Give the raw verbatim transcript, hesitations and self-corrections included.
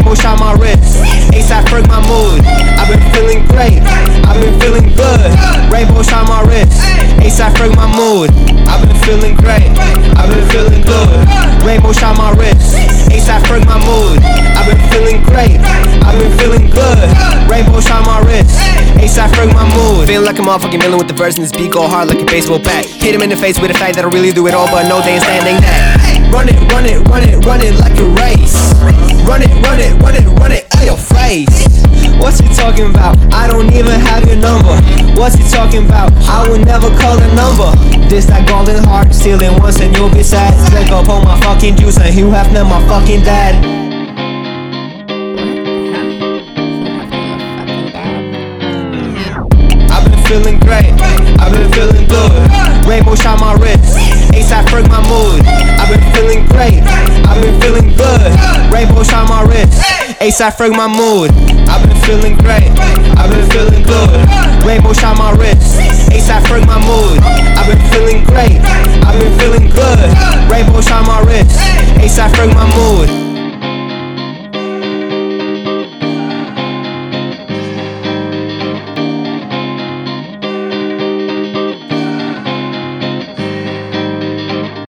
Rainbow shine my wrist. A$AP Ferg my mood. I've been feeling great. I've been feeling good. Rainbow shine my wrist. A$AP Ferg my mood. I've been feeling great. I've been feeling good. Rainbow shine my wrist. A$AP Ferg my mood. I've been feeling great. I've been feeling good. Rainbow shine my wrist. A$AP Ferg my mood. Feeling like a motherfucking villain with the verse and this beat go hard like a baseball bat. Hit him in the face with a fact that I really do it all, but no, they ain't standing that. Run it, run it, run it, run it like a race. Run it, run it, run it, run it at your face. What's he talking about? I don't even have your number. What's he talking about? I would never call a number. This that golden heart, stealing once and you'll be sad. Drink up on my fucking juice and Hugh Hefner my fucking dad. I've been feeling great, I've been feeling good. Rainbow shine my wrist, A$AP Ferg my mood. I've been feeling great, I've been feeling good. Rainbow shine my wrist, A$AP Ferg my mood. I've been feeling great, I've been feeling good.